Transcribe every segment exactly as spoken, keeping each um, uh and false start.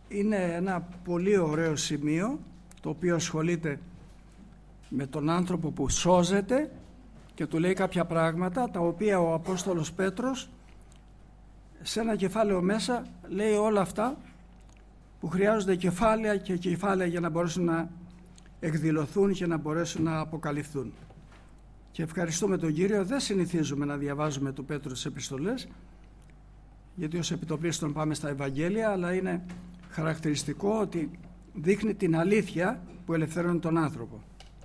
είναι ένα πολύ ωραίο σημείο, το οποίο ασχολείται με τον άνθρωπο που σώζεται και του λέει κάποια πράγματα, τα οποία ο Απόστολος Πέτρος σε ένα κεφάλαιο μέσα λέει όλα αυτά που χρειάζονται κεφάλαια και κεφάλαια για να μπορέσουν να εκδηλωθούν και να μπορέσουν να αποκαλυφθούν. Και ευχαριστούμε τον Κύριο. Δεν συνηθίζουμε να διαβάζουμε του Πέτρου τις επιστολές, γιατί ως επιτοπλίστων πάμε στα Ευαγγέλια, αλλά είναι χαρακτηριστικό ότι δείχνει την αλήθεια που ελευθερώνει τον άνθρωπο.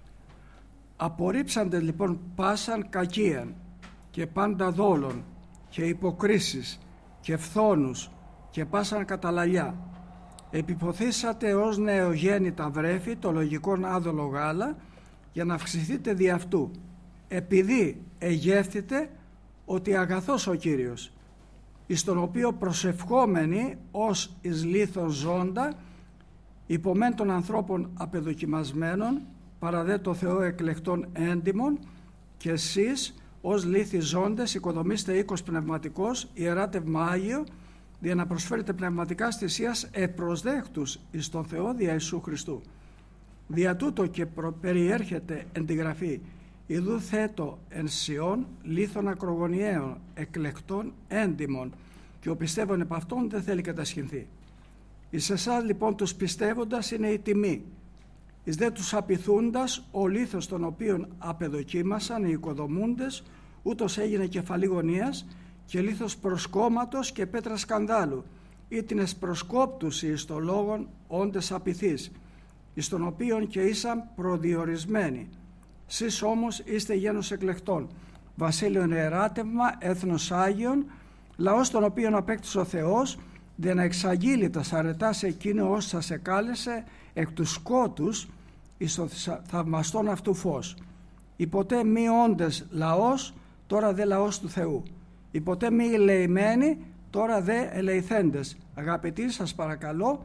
Απορρίψαντε λοιπόν πάσαν κακίαν και πάντα δόλων και υποκρίσεις και φθόνους και πάσαν καταλαλιά. Επιποθήσατε ως νεογέννητα βρέφη το λογικόν άδολο γάλα για να αυξηθείτε δι' αυτού, επειδή εγεύθητε ότι αγαθός ο Κύριος, εις τον οποίο προσευχόμενοι ως εις λίθον ζώντα, υπομεν των ανθρώπων απεδοκιμασμένων, παραδέ το Θεό εκλεκτών έντιμων, και εσείς ως λίθοι ζώντες οικοδομήστε οίκος πνευματικός, ιεράτευμα Άγιο, για να προσφέρετε πνευματικά θυσίας επροσδέχτους εις τον Θεό δια Ιησού Χριστού. Δια τούτο και περιέρχεται εν τη γραφή, ιδού θέτω εν Σιών λίθων ακρογωνιαίων, εκλεκτών έντιμων, και ο πιστεύων επ' αυτόν δεν θέλει κατασχυνθεί. Εις εσάς λοιπόν τους πιστεύοντας είναι η τιμή, εις δε τους απειθούντας ο λίθος των οποίων απεδοκίμασαν οι οικοδομούντες, ούτως έγινε κεφαλή γωνίας και λίθος προσκόμματος και πέτρα σκανδάλου, ήτινες προσκόπτους εις το λόγον όντες απειθείς, εις τον οποίον και ήσαν προδιορισμένοι. Σεις όμως είστε γένος εκλεκτών, βασίλειον ιεράτευμα, έθνος Άγιον, λαός τον οποίον απέκτησε ο Θεός, για να εξαγγείλει τα αρετά σε εκείνο όσοι σας εκάλεσε εκ του σκότους εις το θαυμαστόν αυτού φως. Υποτέ μη όντες λαός, τώρα δε λαός του Θεού. Υποτέ μη ελεημένοι, τώρα δε ελεηθέντες. Αγαπητοί, σας παρακαλώ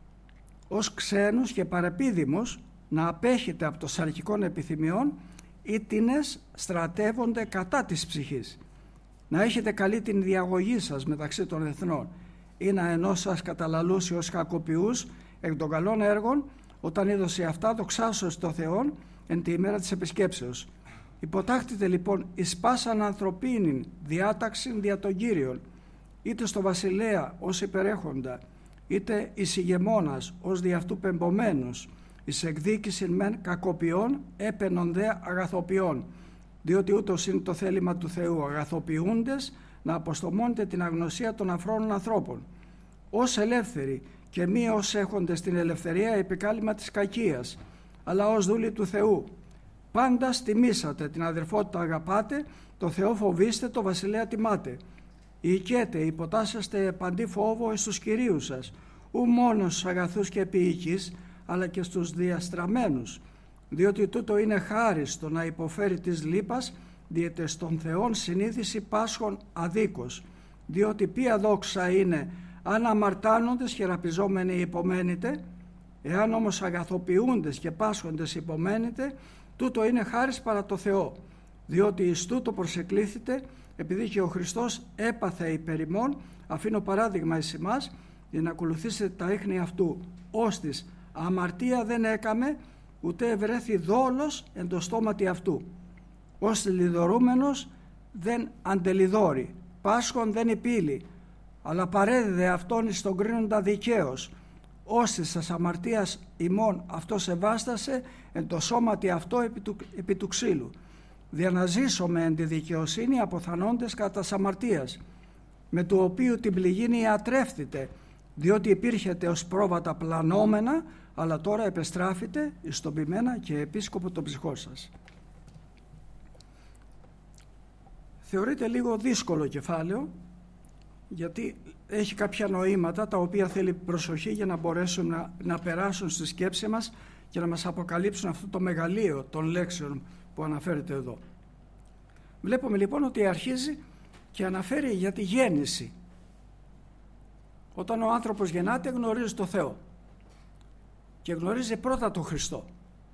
ως ξένους και παρεπίδημους να απέχετε από το σαρκικών επιθυμιών, ήτινες στρατεύονται κατά της ψυχής. Να έχετε καλή την διαγωγή σας μεταξύ των εθνών, ή να ενώ σας καταλαλούσει ως κακοποιούς εκ των καλών έργων, όταν είδωσε αυτά δοξάσω στο Θεόν εν τη ημέρα της επισκέψεως. Υποτάχτητε λοιπόν εις πάσαν ανθρωπίνην διάταξην δια των Κύριων, είτε στο βασιλέα ως υπερέχοντα, είτε εις ηγεμόνας ως δι' αυτού πεμπομένους, εις εκδίκησιν μεν κακοποιών, έπαινον δε αγαθοποιών, διότι ούτως είναι το θέλημα του Θεού, αγαθοποιούντες να αποστομώνετε την αγνωσία των αφρόνων ανθρώπων, ως ελεύθεροι και μη ως έχοντες την ελευθερία επικάλυμα της κακίας, αλλά ως δούλοι του Θεού. Πάντα τιμήσατε, την αδερφότητα αγαπάτε, το Θεό φοβήστε, το βασιλέα τιμάτε. Οικέτε, υποτάσσεστε παντή φόβο εις τους κυρίους σας, ου μόνος στους αγαθούς και ποιοικείς, αλλά και στους διαστραμμένους, διότι τούτο είναι χάριστο να υποφέρει της λύπας, διότι στον Θεόν συνείδηση πάσχων αδίκως, διότι ποια δόξα είναι αν αμαρτάνοντες και ραπιζόμενοι υπομένετε, εάν όμως αγαθοποιούντες και πάσχοντες υπομένετε, τούτο είναι χάρις παρά το Θεό, διότι εις τούτο προσεκλήθητε, επειδή και ο Χριστός έπαθε υπέρ ημών, αφήνω παράδειγμα εις ημάς, για να ακολουθήσετε τα ίχνη αυτού, ώστις αμαρτία δεν έκαμε, ούτε ευρέθη δόλος εν το στόματι αυτού. Ως λιδωρούμενος δεν αντελιδώρει, πάσχον δεν υπήλει, αλλά παρέδιδε αυτόν εις τον κρίνοντα δικαίως, ώστις σας αμαρτίας ημών αυτό σεβάστασε εν το σώματι αυτό επί του, επί του ξύλου, δια να ζήσουμε εν τη δικαιοσύνη αποθανόντες κατά τας αμαρτίας, με του οποίου την πληγήνη ιατρεύθητε, διότι υπήρχετε ως πρόβατα πλανόμενα, αλλά τώρα επεστράφητε εις τον ποιμένα και επίσκοπο των ψυχών σας. Θεωρείται λίγο δύσκολο κεφάλαιο, γιατί έχει κάποια νοήματα τα οποία θέλει προσοχή για να μπορέσουν να, να περάσουν στη σκέψη μας και να μας αποκαλύψουν αυτό το μεγαλείο των λέξεων που αναφέρεται εδώ. Βλέπουμε λοιπόν ότι αρχίζει και αναφέρει για τη γέννηση. Όταν ο άνθρωπος γεννάται γνωρίζει το Θεό και γνωρίζει πρώτα τον Χριστό,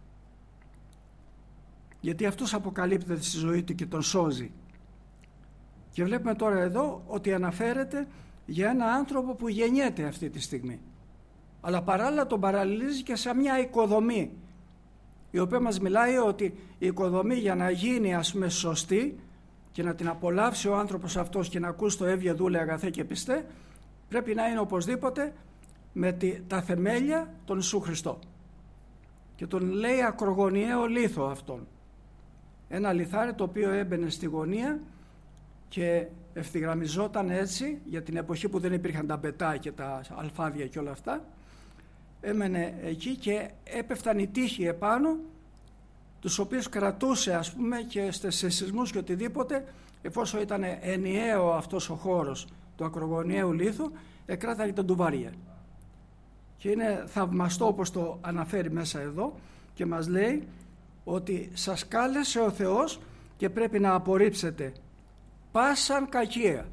γιατί αυτός αποκαλύπτεται στη ζωή του και τον σώζει. Και βλέπουμε τώρα εδώ ότι αναφέρεται για ένα άνθρωπο που γεννιέται αυτή τη στιγμή. αλλά παράλληλα τον παραλληλίζει και σε μια οικοδομή, η οποία μας μιλάει ότι η οικοδομή για να γίνει, ας πούμε, σωστή και να την απολαύσει ο άνθρωπος αυτός και να ακούσει το έβγε δούλε αγαθέ και πιστέ, πρέπει να είναι οπωσδήποτε με τη, τα θεμέλια των Ιησού Χριστό. Και τον λέει ακρογωνιαίο λίθο αυτόν. Ένα λιθάρι το οποίο έμπαινε στη γωνία και ευθυγραμμιζόταν έτσι, για την εποχή που δεν υπήρχαν τα μπετά και τα αλφάδια και όλα αυτά, έμενε εκεί και έπεφταν οι τείχοι επάνω, τους οποίους κρατούσε, ας πούμε, και σε σεισμούς και οτιδήποτε, εφόσον ήταν ενιαίο αυτός ο χώρος του ακρογωνιαίου λίθου, εκράταγε τον τουβάρια. Και είναι θαυμαστό όπως το αναφέρει μέσα εδώ και μας λέει ότι σας κάλεσε ο Θεός και πρέπει να απορρίψετε πάσαν κακία.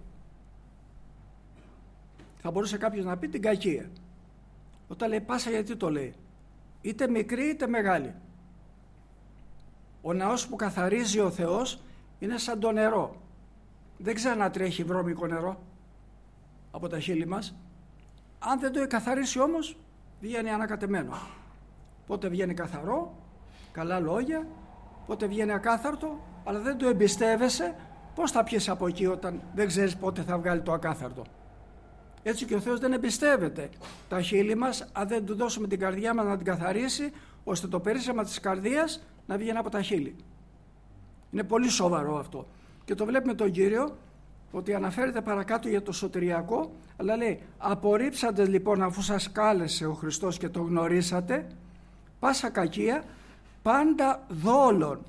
Θα μπορούσε κάποιος να πει την κακία. Όταν λέει πάσα, γιατί το λέει? Είτε μικρή είτε μεγάλη. Ο ναός που καθαρίζει ο Θεός είναι σαν το νερό. Δεν ξανατρέχει βρώμικο νερό από τα χείλη μας. Αν δεν το εκαθαρίσει όμως, βγαίνει ανακατεμένο. Πότε βγαίνει καθαρό, καλά λόγια, πότε βγαίνει ακάθαρτο, αλλά δεν το εμπιστεύεσαι, πώς θα πιεις από εκεί όταν δεν ξέρεις πότε θα βγάλει το ακάθαρτο? Έτσι και ο Θεός δεν εμπιστεύεται τα χείλη μας, αν δεν του δώσουμε την καρδιά μας να την καθαρίσει, ώστε το περίσσεμα της καρδίας να βγαίνει από τα χείλη. Είναι πολύ σοβαρό αυτό. Και το βλέπουμε τον Κύριο, ότι αναφέρεται παρακάτω για το σωτηριακό, αλλά λέει απορρίψατε λοιπόν, αφού σας κάλεσε ο Χριστός και το γνωρίσατε, πάσα κακία, πάντα δόλων.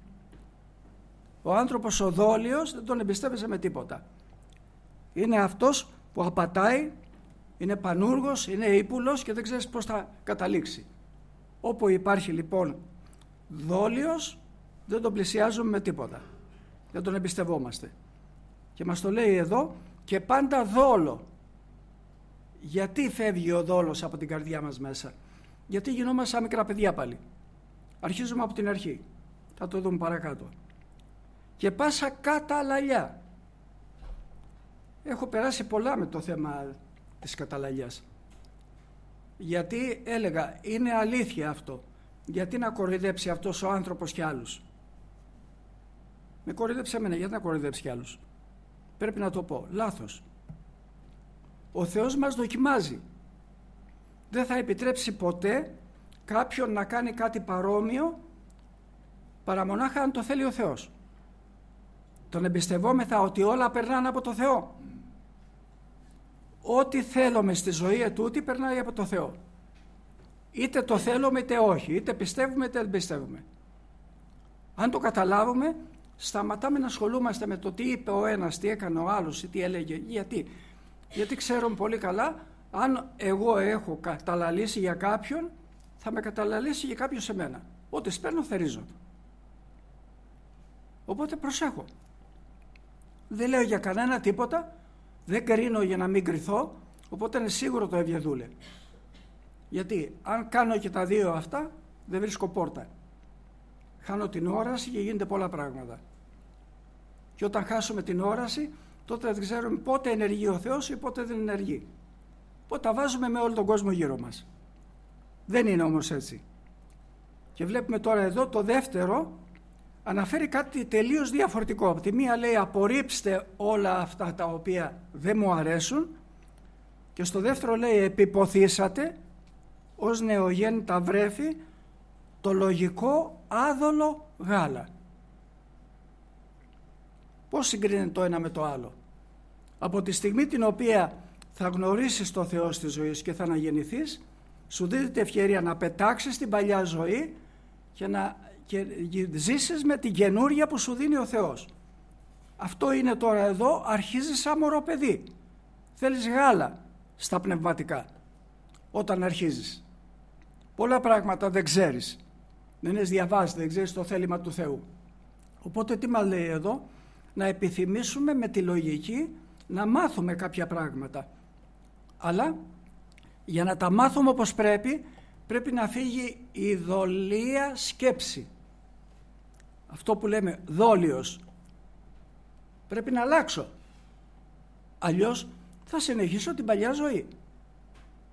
Ο άνθρωπος ο δόλιος δεν τον εμπιστεύεσαι με τίποτα. Είναι αυτός που απατάει, είναι πανούργος, είναι ύπουλος και δεν ξέρεις πώς θα καταλήξει. Όπου υπάρχει λοιπόν δόλιος, δεν τον πλησιάζουμε με τίποτα. Δεν τον εμπιστευόμαστε. Και μας το λέει εδώ, και πάντα δόλο. Γιατί φεύγει ο δόλος από την καρδιά μας μέσα? Γιατί γινόμαστε σαν μικρά παιδιά πάλι. Αρχίζουμε από την αρχή. Θα το δούμε παρακάτω. Και πάσα καταλαλιά. Έχω περάσει πολλά με το θέμα της καταλαλιάς. Γιατί έλεγα, είναι αλήθεια αυτό. Γιατί να κοροϊδέψει αυτός ο άνθρωπος και άλλους? Με κοροϊδέψε εμένα, γιατί να κοροϊδέψει και άλλους? Πρέπει να το πω, λάθος. Ο Θεός μας δοκιμάζει. Δεν θα επιτρέψει ποτέ κάποιον να κάνει κάτι παρόμοιο παρά μονάχα αν το θέλει ο Θεός. Τον εμπιστευόμεθα ότι όλα περνάνε από το Θεό. Ό,τι θέλουμε στη ζωή ετούτη περνάει από το Θεό. Είτε το θέλουμε είτε όχι, είτε πιστεύουμε είτε δεν πιστεύουμε. Αν το καταλάβουμε, σταματάμε να ασχολούμαστε με το τι είπε ο ένας, τι έκανε ο άλλος ή τι έλεγε. Γιατί? Γιατί ξέρουμε πολύ καλά, αν εγώ έχω καταλαλήσει για κάποιον, θα με καταλαλήσει για κάποιον σε μένα. Ό,τι σπέρνω θερίζω. Οπότε προσέχω. Δεν λέω για κανένα τίποτα, δεν κρίνω για να μην κρυθώ, οπότε είναι σίγουρο το έβγε. Γιατί αν κάνω και τα δύο αυτά, δεν βρίσκω πόρτα. Χάνω την όραση και γίνεται πολλά πράγματα. Και όταν χάσουμε την όραση, τότε δεν ξέρουμε πότε ενεργεί ο Θεός ή πότε δεν ενεργεί. Οπότε τα βάζουμε με όλο τον κόσμο γύρω μας. Δεν είναι όμως έτσι. Και βλέπουμε τώρα εδώ το δεύτερο, αναφέρει κάτι τελείως διαφορετικό. Από τη μία λέει απορρίψτε όλα αυτά τα οποία δεν μου αρέσουν, και στο δεύτερο λέει επιποθήσατε ως νεογέννητα βρέφη το λογικό άδολο γάλα. Πώς συγκρίνεται το ένα με το άλλο? Από τη στιγμή την οποία θα γνωρίσεις το Θεό στη ζωή σου και θα αναγεννηθείς, σου δίνεται ευκαιρία να πετάξεις την παλιά ζωή και να και ζήσεις με την καινούρια που σου δίνει ο Θεός. Αυτό είναι τώρα εδώ, αρχίζεις σαν μωρό παιδί. Θέλεις γάλα στα πνευματικά όταν αρχίζεις. Πολλά πράγματα δεν ξέρεις. Δεν έχεις διαβάσει, δεν ξέρεις το θέλημα του Θεού. Οπότε τι μας λέει εδώ? Να επιθυμήσουμε με τη λογική να μάθουμε κάποια πράγματα. Αλλά για να τα μάθουμε όπως πρέπει, πρέπει να φύγει η δολία σκέψη. Αυτό που λέμε δόλιος. Πρέπει να αλλάξω. Αλλιώς θα συνεχίσω την παλιά ζωή.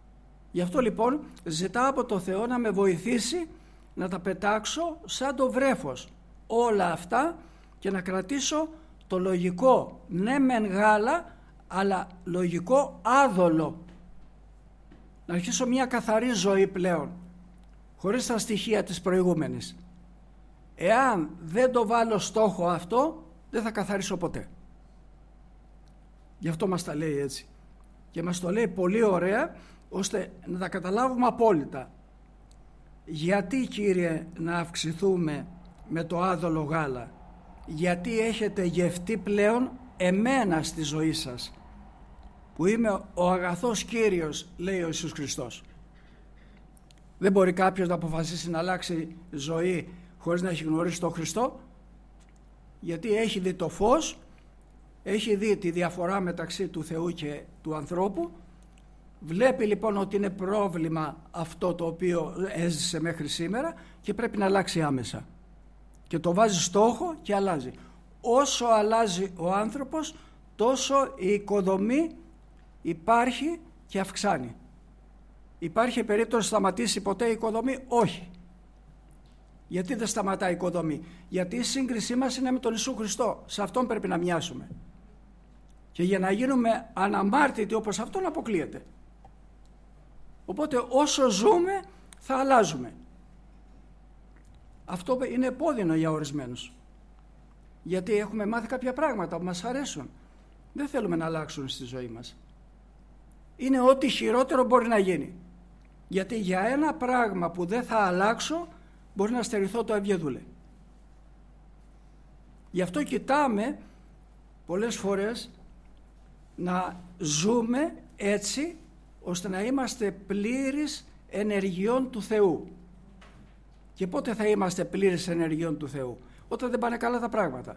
Γι' αυτό λοιπόν ζητάω από το Θεό να με βοηθήσει να τα πετάξω σαν το βρέφος όλα αυτά και να κρατήσω το λογικό, ναι μεν γάλα, αλλά λογικό άδολο. Να αρχίσω μια καθαρή ζωή πλέον, χωρίς τα στοιχεία της προηγούμενης. Εάν δεν το βάλω στόχο αυτό, δεν θα καθαρίσω ποτέ. Γι' αυτό μας τα λέει έτσι. Και μας το λέει πολύ ωραία, ώστε να τα καταλάβουμε απόλυτα. Γιατί, Κύριε, να αυξηθούμε με το άδολο γάλα? Γιατί έχετε γευτεί πλέον εμένα στη ζωή σας, που είμαι ο αγαθός Κύριος, λέει ο Ιησούς Χριστός. Δεν μπορεί κάποιος να αποφασίσει να αλλάξει ζωή χωρίς να έχει γνωρίσει τον Χριστό, γιατί έχει δει το φως, έχει δει τη διαφορά μεταξύ του Θεού και του ανθρώπου, βλέπει λοιπόν ότι είναι πρόβλημα αυτό το οποίο έζησε μέχρι σήμερα και πρέπει να αλλάξει άμεσα. Και το βάζει στόχο και αλλάζει. Όσο αλλάζει ο άνθρωπος, τόσο η οικοδομή υπάρχει και αυξάνει. Υπάρχει περίπτωση να σταματήσει ποτέ η οικοδομή? Όχι. Γιατί δεν σταματάει η οικοδομή? Γιατί η σύγκρισή μας είναι με τον Ιησού Χριστό. Σε αυτόν πρέπει να μοιάσουμε. Και για να γίνουμε αναμάρτητοι όπως αυτόν, αποκλείεται. Οπότε όσο ζούμε θα αλλάζουμε. Αυτό είναι επώδυνο για ορισμένους. Γιατί έχουμε μάθει κάποια πράγματα που μας αρέσουν. Δεν θέλουμε να αλλάξουν στη ζωή μας. Είναι ό,τι χειρότερο μπορεί να γίνει. Γιατί για ένα πράγμα που δεν θα αλλάξω μπορεί να στερηθώ το ευγεδούλε. Γι' αυτό κοιτάμε πολλές φορές να ζούμε έτσι ώστε να είμαστε πλήρεις ενεργειών του Θεού. Και πότε θα είμαστε πλήρεις ενεργειών του Θεού? Όταν δεν πάνε καλά τα πράγματα.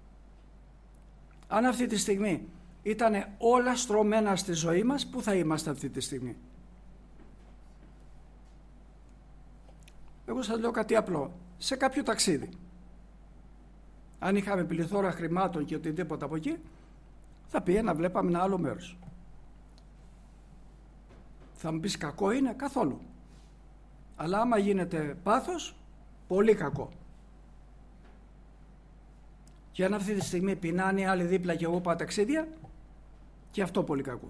Αν αυτή τη στιγμή ήταν όλα στρωμένα στη ζωή μας, πού θα είμαστε αυτή τη στιγμή? Εγώ σας λέω κάτι απλό. Σε κάποιο ταξίδι, αν είχαμε πληθώρα χρημάτων και οτιδήποτε από εκεί, θα πήγε να βλέπαμε ένα άλλο μέρος. Θα μου πεις κακό είναι? Καθόλου. Αλλά άμα γίνεται πάθος, πολύ κακό. Και αν αυτή τη στιγμή πεινάνε οι άλλοι δίπλα και εγώ πάω ταξίδια, και αυτό πολύ κακό.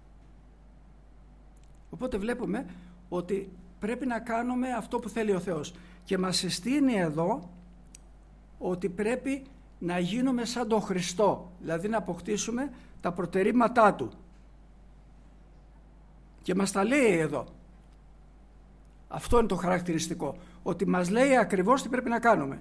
Οπότε βλέπουμε ότι πρέπει να κάνουμε αυτό που θέλει ο Θεός. Και μας συστήνει εδώ ότι πρέπει να γίνουμε σαν τον Χριστό, δηλαδή να αποκτήσουμε τα προτερήματά Του. Και μας τα λέει εδώ. Αυτό είναι το χαρακτηριστικό, ότι μας λέει ακριβώς τι πρέπει να κάνουμε.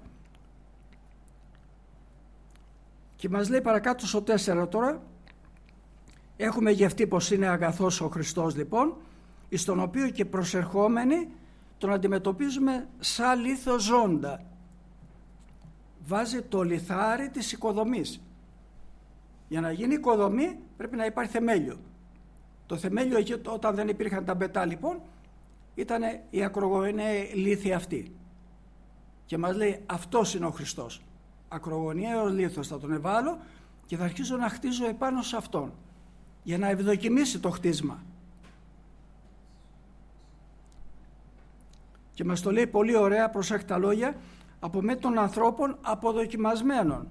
Και μας λέει παρακάτω στο τέσσερα τώρα, έχουμε γευτεί πως είναι αγαθός ο Χριστός λοιπόν, εις τον οποίο και προσερχόμενοι τον αντιμετωπίζουμε σαν λίθο ζώντα. Βάζει το λιθάρι της οικοδομής. Για να γίνει οικοδομή πρέπει να υπάρχει θεμέλιο. Το θεμέλιο εκεί, όταν δεν υπήρχαν τα μπετά λοιπόν, ήταν η ακρογωνιαία λίθη αυτή. Και μας λέει αυτός είναι ο Χριστός. Ακρογωνιαίος λίθος θα τον εβάλω και θα αρχίσω να χτίζω επάνω σε αυτόν, για να ευδοκιμήσει το χτίσμα. Και μας το λέει πολύ ωραία, προσέχει τα λόγια, από με των ανθρώπων αποδοκιμασμένων.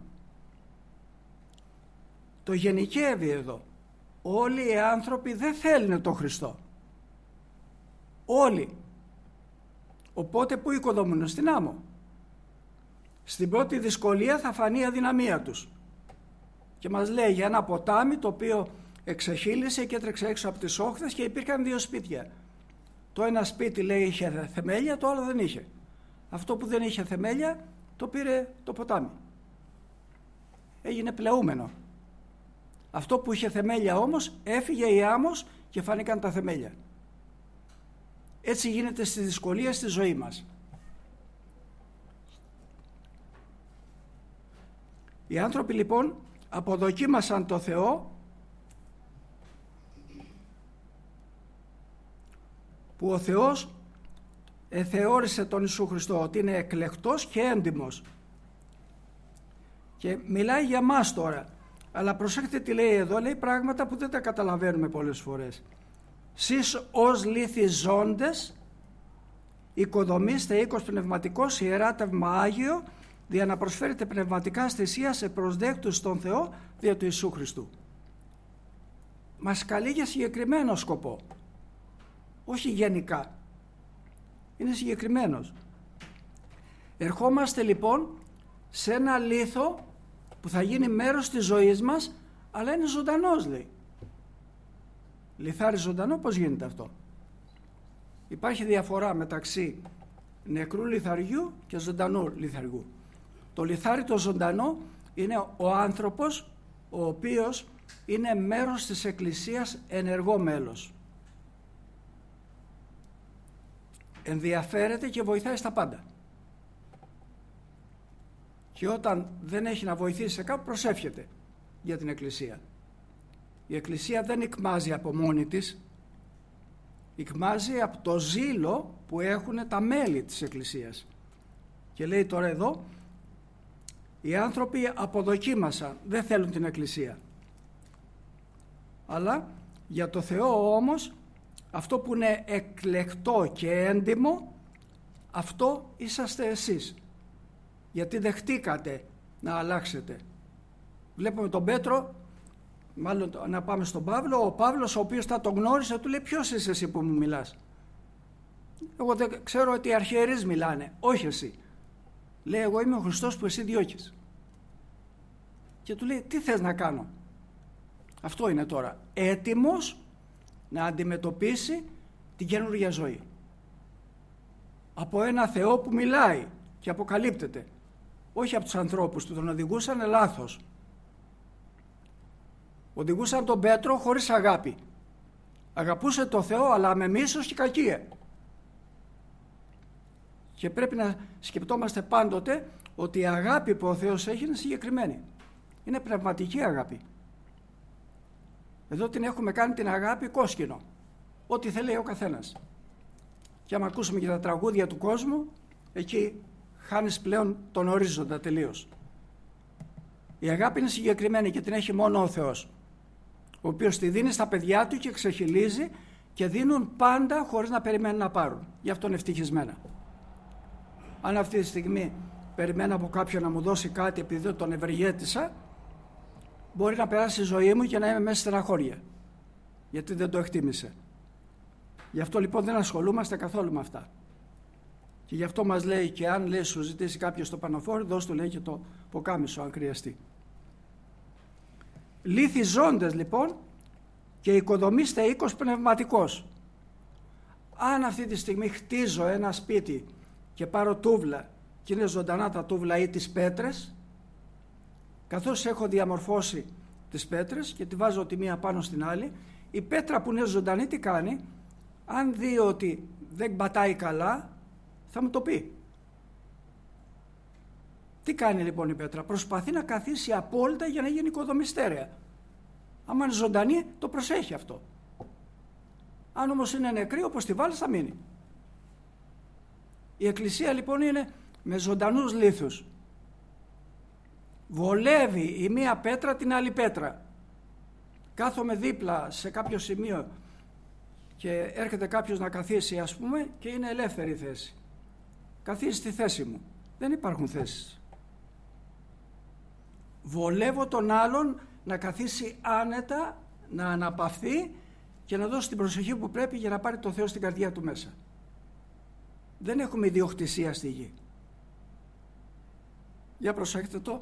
Το γενικεύει εδώ. Όλοι οι άνθρωποι δεν θέλουν τον Χριστό. Όλοι. Οπότε που οικοδομούν? Στην άμμο. Στην πρώτη δυσκολία θα φανεί η αδυναμία τους. Και μας λέει για ένα ποτάμι το οποίο εξεχείλησε και έτρεξε έξω από τις όχθες και υπήρχαν δύο σπίτια. Το ένα σπίτι λέει είχε θεμέλια, το άλλο δεν είχε. Αυτό που δεν είχε θεμέλια το πήρε το ποτάμι. Έγινε πλεούμενο. Αυτό που είχε θεμέλια όμως έφυγε η άμμος και φάνηκαν τα θεμέλια. Έτσι γίνεται στη δυσκολία στη ζωή μας. Οι άνθρωποι λοιπόν αποδοκίμασαν το Θεό, που ο Θεός θεώρησε τον Ιησού Χριστό ότι είναι εκλεκτός και έντιμος. Και μιλάει για μας τώρα, αλλά προσέξτε τι λέει εδώ, λέει πράγματα που δεν τα καταλαβαίνουμε πολλές φορές. σεις ως λίθοι ζώντες, οικοδομήστε οίκος πνευματικός, ιεράτευμα Άγιο, δια να προσφέρετε πνευματικά θυσία σε προσδέκτους στον Θεό δια του Ιησού Χριστού. Μας καλεί για συγκεκριμένο σκοπό, όχι γενικά. Είναι συγκεκριμένος. Ερχόμαστε λοιπόν σε ένα λίθο που θα γίνει μέρος της ζωής μας, αλλά είναι ζωντανός, λέει. Λιθάρι ζωντανό, πώς γίνεται αυτό? Υπάρχει διαφορά μεταξύ νεκρού λιθαριού και ζωντανού λιθαριού. Το λιθάρι το ζωντανό είναι ο άνθρωπος ο οποίος είναι μέρος της Εκκλησίας, ενεργό μέλος. Ενδιαφέρεται και βοηθάει στα πάντα. Και όταν δεν έχει να βοηθήσει σε κάπου, προσεύχεται για την Εκκλησία. Η Εκκλησία δεν εκμάζει από μόνη της, εκμάζει από το ζήλο που έχουν τα μέλη της Εκκλησίας. Και λέει τώρα εδώ, οι άνθρωποι αποδοκίμασαν, δεν θέλουν την Εκκλησία. Αλλά για το Θεό όμως, αυτό που είναι εκλεκτό και έντιμο, αυτό είσαστε εσείς. Γιατί δεχτήκατε να αλλάξετε. Βλέπουμε τον Πέτρο, μάλλον να πάμε στον Παύλο, ο Παύλος ο οποίος θα τον γνώρισε, του λέει, ποιος είσαι εσύ που μου μιλάς? Εγώ δεν ξέρω ότι οι αρχιερείς μιλάνε, όχι εσύ. Λέει, εγώ είμαι ο Χριστός που εσύ διώκεις. Και του λέει, τι θες να κάνω? Αυτό είναι τώρα, έτοιμος να αντιμετωπίσει την καινούργια ζωή. Από ένα Θεό που μιλάει και αποκαλύπτεται, όχι από τους ανθρώπους που τον οδηγούσαν λάθος. Οδηγούσαν τον Πέτρο χωρίς αγάπη. Αγαπούσε το Θεό, αλλά με μίσος και κακία. Και πρέπει να σκεπτόμαστε πάντοτε ότι η αγάπη που ο Θεός έχει είναι συγκεκριμένη. Είναι πνευματική αγάπη. Εδώ την έχουμε κάνει την αγάπη κόσκινο. Ό,τι θέλει ο καθένας. Και άμα ακούσουμε και τα τραγούδια του κόσμου, εκεί χάνεις πλέον τον ορίζοντα τελείως. Η αγάπη είναι συγκεκριμένη και την έχει μόνο ο Θεός, ο οποίος τη δίνει στα παιδιά του και ξεχυλίζει και δίνουν πάντα χωρίς να περιμένουν να πάρουν. Γι' αυτό είναι ευτυχισμένα. Αν αυτή τη στιγμή περιμένω από κάποιον να μου δώσει κάτι επειδή δεν τον ευεργέτησα, μπορεί να περάσει η ζωή μου και να είμαι μέσα σε στεναχώρια, γιατί δεν το εκτίμησε. Γι' αυτό λοιπόν δεν ασχολούμαστε καθόλου με αυτά. Και γι' αυτό μας λέει, και αν λέει σου ζητήσει κάποιος το πανοφόρι, δώσ' του λέει και το ποκάμισο αν χρειαστεί. Λίθοι ζώντες λοιπόν και οικοδομήστε οίκος πνευματικός. Αν αυτή τη στιγμή χτίζω ένα σπίτι και πάρω τούβλα και είναι ζωντανά τα τούβλα ή τις πέτρες, καθώς έχω διαμορφώσει τις πέτρες και τη βάζω τη μία πάνω στην άλλη, η πέτρα που είναι ζωντανή τι κάνει? Αν δει ότι δεν πατάει καλά, θα μου το πει. Τι κάνει λοιπόν η πέτρα? Προσπαθεί να καθίσει απόλυτα για να γίνει οικοδομηστέρεα. Άμα είναι ζωντανή, το προσέχει αυτό. Αν όμως είναι νεκρή, όπως τη βάλεις θα μείνει. Η Εκκλησία λοιπόν είναι με ζωντανούς λίθους. Βολεύει η μία πέτρα την άλλη πέτρα. Κάθομαι δίπλα σε κάποιο σημείο και έρχεται κάποιος να καθίσει, ας πούμε, και είναι ελεύθερη θέση. Καθίσει στη θέση μου. Δεν υπάρχουν θέσεις. Βολεύω τον άλλον να καθίσει άνετα, να αναπαυθεί και να δώσει την προσοχή που πρέπει για να πάρει το Θεό στην καρδιά του μέσα. Δεν έχουμε ιδιοκτησία στη γη. Για προσέξτε το.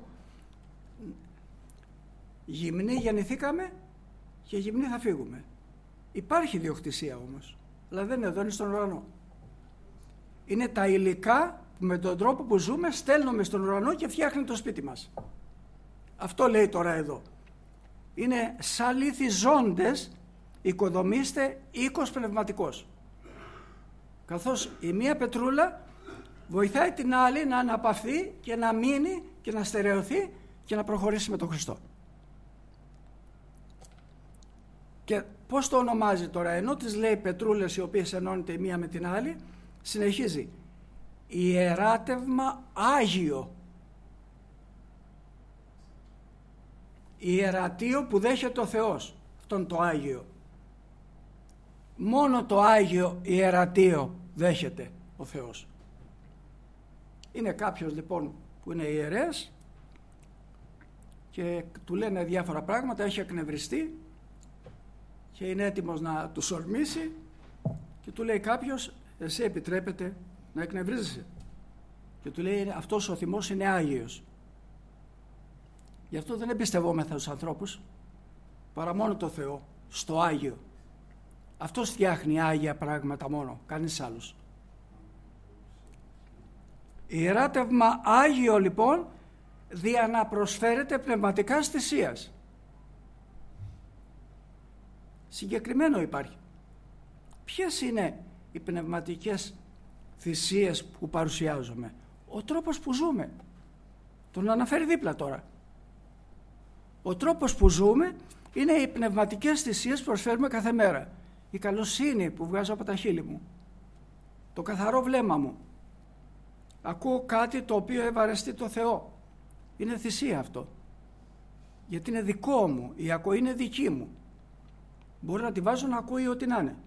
Γυμνοί γεννηθήκαμε και γυμνοί θα φύγουμε. Υπάρχει ιδιοκτησία όμως, αλλά δεν είναι εδώ, είναι στον ουρανό. Είναι τα υλικά που με τον τρόπο που ζούμε στέλνουμε στον ουρανό και φτιάχνει το σπίτι μας. Αυτό λέει τώρα εδώ. Είναι σαν λίθοι ζώντες, οικοδομήστε οίκος πνευματικός. Καθώς η μία πετρούλα βοηθάει την άλλη να αναπαυθεί και να μείνει και να στερεωθεί και να προχωρήσει με τον Χριστό. Και πώς το ονομάζει τώρα? Ενώ τις λέει πετρούλες οι οποίες ενώνεται η μία με την άλλη, συνεχίζει ιεράτευμα Άγιο. Ιερατείο που δέχεται ο Θεός, αυτόν το Άγιο. μόνο το Άγιο Ιερατείο δέχεται ο Θεός. Είναι κάποιος λοιπόν που είναι ιερέας και του λένε διάφορα πράγματα, έχει εκνευριστεί και είναι έτοιμος να του ορμήσει και του λέει κάποιος, εσύ επιτρέπεται να εκνευρίζεσαι? Και του λέει, αυτός ο θυμός είναι Άγιος. Γι' αυτό δεν εμπιστευόμεθα τους ανθρώπους παρά μόνο το Θεό, στο Άγιο. Αυτός φτιάχνει Άγια πράγματα μόνο, κανείς άλλος. Ιεράτευμα Άγιο λοιπόν δια να προσφέρεται πνευματικά θυσίας. Συγκεκριμένο υπάρχει. Ποιες είναι οι πνευματικές θυσίες που παρουσιάζουμε? Ο τρόπος που ζούμε. Τον αναφέρει δίπλα τώρα. Ο τρόπος που ζούμε είναι οι πνευματικές θυσίες που προσφέρουμε κάθε μέρα. Η καλοσύνη που βγάζω από τα χείλη μου. Το καθαρό βλέμμα μου. Ακούω κάτι το οποίο ευαρεστεί το Θεό. Είναι θυσία αυτό. Γιατί είναι δικό μου. Η ακοή είναι δική μου. Μπορεί να τη βάζω να ακούει ό,τι να είναι.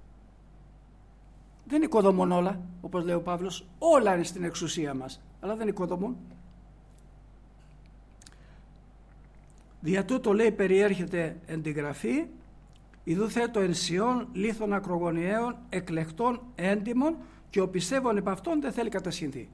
Δεν οικοδομούν όλα, όπως λέει ο Παύλος. Όλα είναι στην εξουσία μας, αλλά δεν οικοδομούν. Δια τούτο, λέει, περιέρχεται εν τη γραφή, ιδού θέτω εν Σιών λίθων ακρογωνιαίων εκλεκτών έντιμων και ο πιστεύων επ' αυτών δεν θέλει κατασχυνθεί.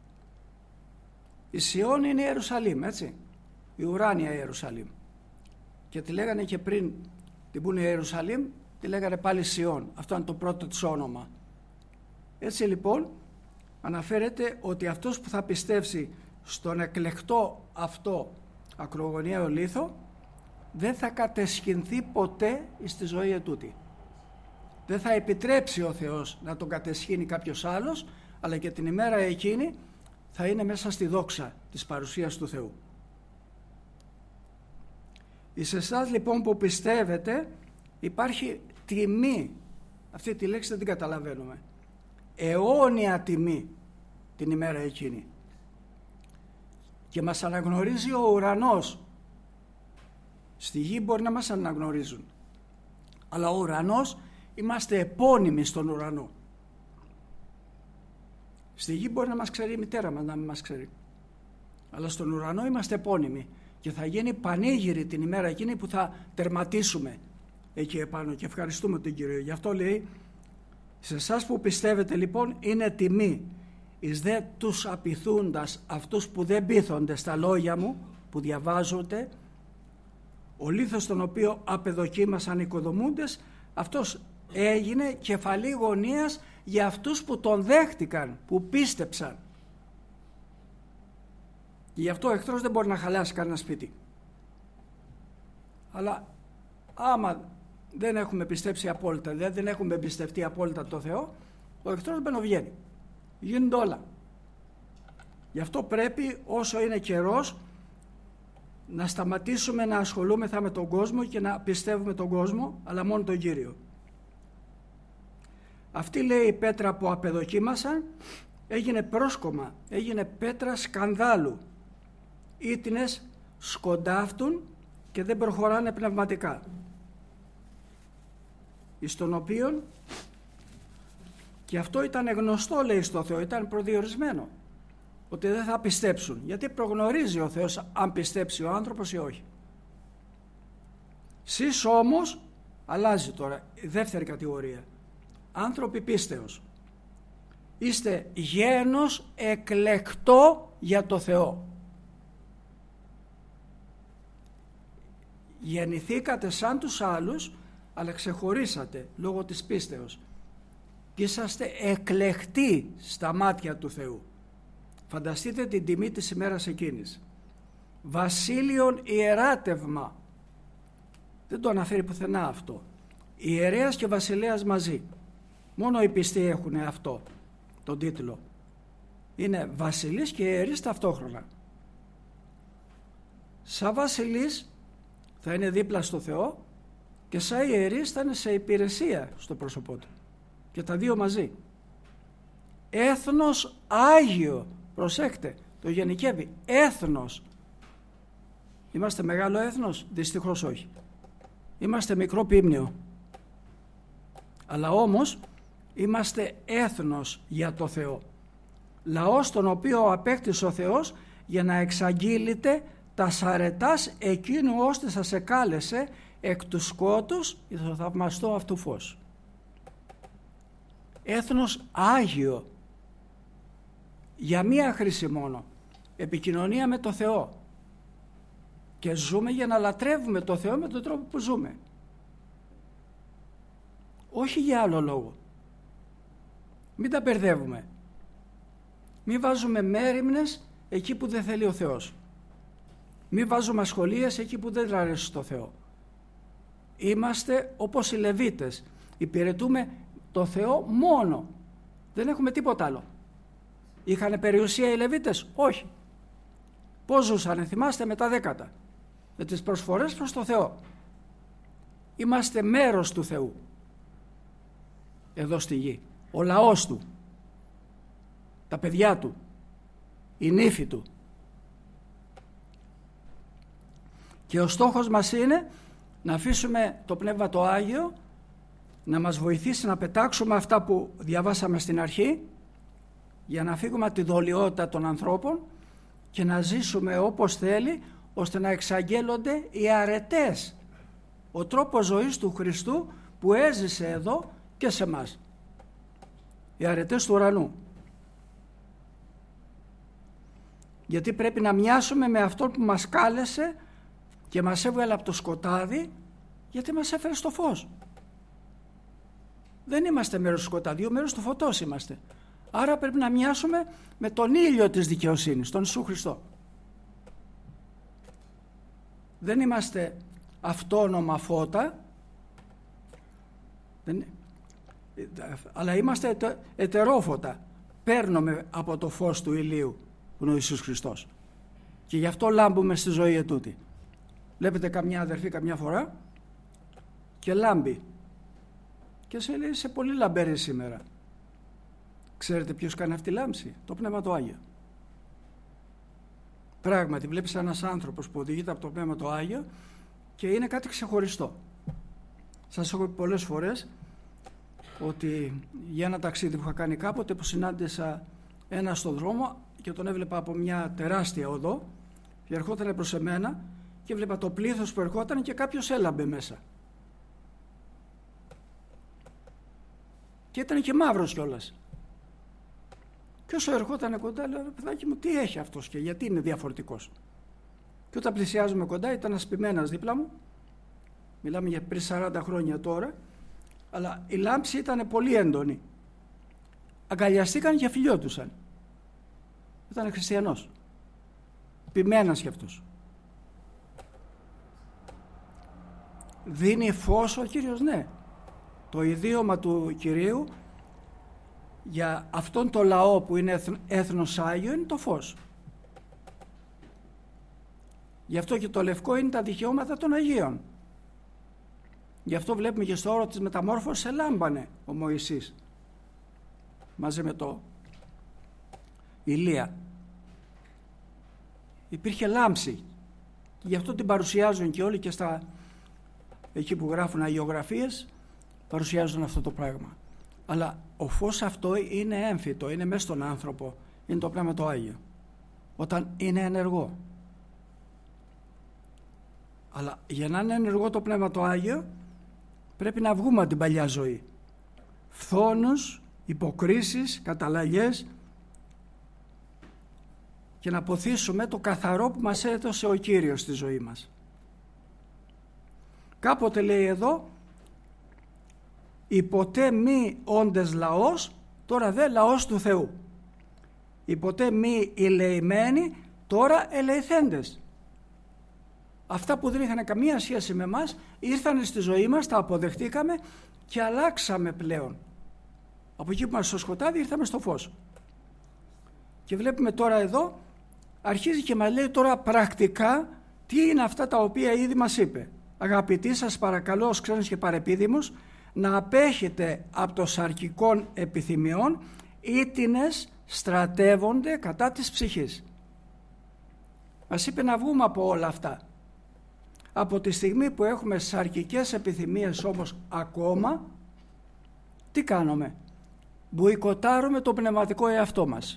Η Σιών είναι η Ιερουσαλήμ, έτσι, η ουράνια Ιερουσαλήμ. Και τη λέγανε και πριν την πούνε Ιερουσαλήμ, τη λέγανε πάλι Σιών. Αυτό είναι το πρώτο της όνομα. Έτσι λοιπόν αναφέρεται ότι αυτός που θα πιστεύσει στον εκλεκτό αυτό ακρογωνιαίο λίθο δεν θα κατεσχυνθεί ποτέ στη ζωή ετούτη. Δεν θα επιτρέψει ο Θεός να τον κατεσχύνει κάποιος άλλος, αλλά και την ημέρα εκείνη θα είναι μέσα στη δόξα της παρουσίας του Θεού. Εις εσάς λοιπόν που πιστεύετε υπάρχει τιμή. Αυτή τη λέξη δεν την καταλαβαίνουμε. Αιώνια τιμή την ημέρα εκείνη. Και μας αναγνωρίζει ο ουρανός. Στη γη μπορεί να μας αναγνωρίζουν, αλλά ο ουρανός είμαστε επώνυμοι στον ουρανό. Στη γη μπορεί να μας ξέρει η μητέρα μας, να μην μας ξέρει, αλλά στον ουρανό είμαστε επώνυμοι και θα γίνει πανήγυρη την ημέρα εκείνη που θα τερματίσουμε εκεί επάνω και ευχαριστούμε τον Κύριο. Γι' αυτό λέει, σε εσάς που πιστεύετε λοιπόν είναι τιμή εις δε τους απειθούντας, αυτούς που δεν πείθονται στα λόγια μου που διαβάζονται, ο λίθος τον οποίο απεδοκίμασαν οι οικοδομούντες, αυτός έγινε κεφαλή γωνίας για αυτούς που τον δέχτηκαν, που πίστεψαν. Και γι' αυτό ο εχθρός δεν μπορεί να χαλάσει κανένα σπίτι. Αλλά άμα δεν έχουμε πιστέψει απόλυτα, δηλαδή δεν έχουμε εμπιστευτεί απόλυτα το Θεό, ο εχθρός μπαινοβγαίνει. Γίνονται όλα. Γι' αυτό πρέπει όσο είναι καιρός να σταματήσουμε να ασχολούμεθα με τον κόσμο και να πιστεύουμε τον κόσμο, αλλά μόνο τον Κύριο. Αυτή, λέει, η πέτρα που απεδοκίμασαν έγινε πρόσκομα, έγινε πέτρα σκανδάλου. Ήτινες σκοντάφτουν και δεν προχωράνε πνευματικά. Εις τον οποίον, και αυτό ήταν γνωστό, λέει, στο Θεό, ήταν προδιορισμένο, ότι δεν θα πιστέψουν, γιατί προγνωρίζει ο Θεός αν πιστέψει ο άνθρωπος ή όχι. Σεις όμως, αλλάζει τώρα η δεύτερη κατηγορία, άνθρωποι πίστεως, είστε γένος εκλεκτό για το Θεό. Γεννηθήκατε σαν τους άλλους, αλλά ξεχωρίσατε λόγω της πίστεως και είσαστε εκλεκτοί στα μάτια του Θεού. Φανταστείτε την τιμή της ημέρας εκείνης. Βασίλειον ιεράτευμα. Δεν το αναφέρει πουθενά αυτό. Ιερέας και βασιλέας μαζί. Μόνο οι πιστοί έχουν αυτό τον τίτλο. Είναι βασιλείς και ιερείς ταυτόχρονα. Σαν βασιλείς θα είναι δίπλα στο Θεό και σαν ιερείς θα είναι σε υπηρεσία στο πρόσωπό του. Και τα δύο μαζί. Έθνος Άγιο. Προσέχτε, το γενικεύει. Έθνος. Είμαστε μεγάλο έθνος? Δυστυχώς όχι. Είμαστε μικρό πίμνιο. Αλλά όμως είμαστε έθνος για το Θεό. Λαός τον οποίο απέκτησε ο Θεός για να εξαγγείλετε τα σαρετάς εκείνου ώστε σας εκάλεσε εκ του σκότους εις το θαυμαστό αυτού φως. Έθνος Άγιο, για μία χρήση μόνο, επικοινωνία με το Θεό, και ζούμε για να λατρεύουμε το Θεό με τον τρόπο που ζούμε, όχι για άλλο λόγο. Μην τα μπερδεύουμε, μην βάζουμε μέριμνες εκεί που δεν θέλει ο Θεός, μην βάζουμε ασχολίες εκεί που δεν αρέσει στο Θεό. Είμαστε όπως οι Λεβίτες, υπηρετούμε το Θεό μόνο, δεν έχουμε τίποτα άλλο. Είχανε περιουσία οι Λεβίτες? Όχι. Πώς ζούσανε? Θυμάστε με τα δέκατα, με τις προσφορές προς το Θεό. Είμαστε μέρος του Θεού εδώ στη γη, ο λαός του, τα παιδιά του, η νύφη του. Και ο στόχος μας είναι να αφήσουμε το Πνεύμα το Άγιο να μας βοηθήσει να πετάξουμε αυτά που διαβάσαμε στην αρχή, για να φύγουμε από τη δολιότητα των ανθρώπων και να ζήσουμε όπως θέλει, ώστε να εξαγγέλλονται οι αρετές, ο τρόπος ζωής του Χριστού που έζησε εδώ και σε μας, οι αρετές του ουρανού. Γιατί πρέπει να μοιάσουμε με αυτόν που μας κάλεσε και μας έβγαλε από το σκοτάδι, γιατί μας έφερε στο φως. Δεν είμαστε μέρος του σκοταδιού, μέρος του φωτός είμαστε. Άρα πρέπει να μοιάσουμε με τον ήλιο της δικαιοσύνης, τον Ιησού Χριστό. Δεν είμαστε αυτόνομα φώτα, δεν, αλλά είμαστε ετερόφωτα. Παίρνουμε από το φως του ηλίου που είναι ο Ιησούς Χριστός. Και γι' αυτό λάμπουμε στη ζωή ετούτη. Βλέπετε καμιά αδερφή καμιά φορά και λάμπει. Και σε λέει, είσαι πολύ λαμπερή σήμερα. Ξέρετε ποιος κάνει αυτή τη λάμψη? Το Πνεύμα το Άγιο. Πράγματι βλέπεις ένας άνθρωπος που οδηγείται από το Πνεύμα το Άγιο και είναι κάτι ξεχωριστό. Σας έχω πει πολλές φορές ότι για ένα ταξίδι που είχα κάνει κάποτε, που συνάντησα ένα στον δρόμο και τον έβλεπα από μια τεράστια οδό και ερχόταν προς εμένα και έβλεπα το πλήθος που ερχόταν και κάποιος έλαμπε μέσα. Και ήταν και μαύρος κιόλας. Και όσο ερχόταν κοντά, λέω, παιδάκι μου, τι έχει αυτός και γιατί είναι διαφορετικός? Και όταν πλησιάζουμε κοντά, ήταν ένας ποιμένας δίπλα μου. Μιλάμε για πριν σαράντα χρόνια τώρα, αλλά η λάμψη ήταν πολύ έντονη. Αγκαλιαστήκαν και φιλιώτουσαν. Ήταν χριστιανός. Ποιμένας κι αυτός. Δίνει φως ο Κύριος, ναι. Το ιδίωμα του Κυρίου για αυτόν το λαό που είναι έθνος Άγιο είναι το φως. Γι' αυτό και το λευκό είναι τα δικαιώματα των Αγίων. Γι' αυτό βλέπουμε και στο όρο της μεταμόρφωσης ελάμπανε ο Μωυσής μαζί με το Ηλία. Υπήρχε λάμψη. Γι' αυτό την παρουσιάζουν και όλοι, και στα εκεί που γράφουν αγιογραφίες παρουσιάζουν αυτό το πράγμα. Αλλά ο φως αυτό είναι έμφυτο, είναι μέσα στον άνθρωπο, είναι το Πνεύμα το Άγιο, όταν είναι ενεργό. Αλλά για να είναι ενεργό το Πνεύμα το Άγιο πρέπει να βγούμε από την παλιά ζωή. Φθόνους, υποκρίσεις, καταλαγές, και να ποθήσουμε το καθαρό που μας έδωσε ο Κύριος στη ζωή μας. Κάποτε λέει εδώ, «Υποτέ μη όντες λαός, τώρα δε λαός του Θεού. Υποτέ μη ηλεημένοι, τώρα ελεηθέντες». Αυτά που δεν είχαν καμία σχέση με μας ήρθαν στη ζωή μας, τα αποδεχτήκαμε και αλλάξαμε πλέον. Από εκεί που είμαστε στο σκοτάδι ήρθαμε στο φως. Και βλέπουμε τώρα εδώ, αρχίζει και μας λέει τώρα πρακτικά τι είναι αυτά τα οποία ήδη μας είπε. «Αγαπητοί, σας παρακαλώ ως ξένους και παρεπίδημους, να απέχετε από το σαρκικών επιθυμιών, ήτινες στρατεύονται κατά της ψυχής». Μας είπε να βγούμε από όλα αυτά. Από τη στιγμή που έχουμε σαρκικές επιθυμίες όμως ακόμα, τι κάνουμε? Μποϊκοτάρουμε το πνευματικό εαυτό μας.